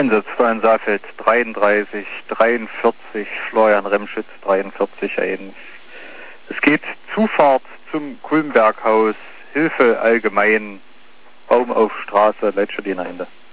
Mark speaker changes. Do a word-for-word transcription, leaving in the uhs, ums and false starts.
Speaker 1: Einsatzplan Saalfeld dreiunddreißig, dreiundvierzig, Florian Remschütz dreiundvierzig eins. Es geht Zufahrt zum Kulmberghaus, Hilfe allgemein, Baum auf Straße, Leitstadtdiener Ende.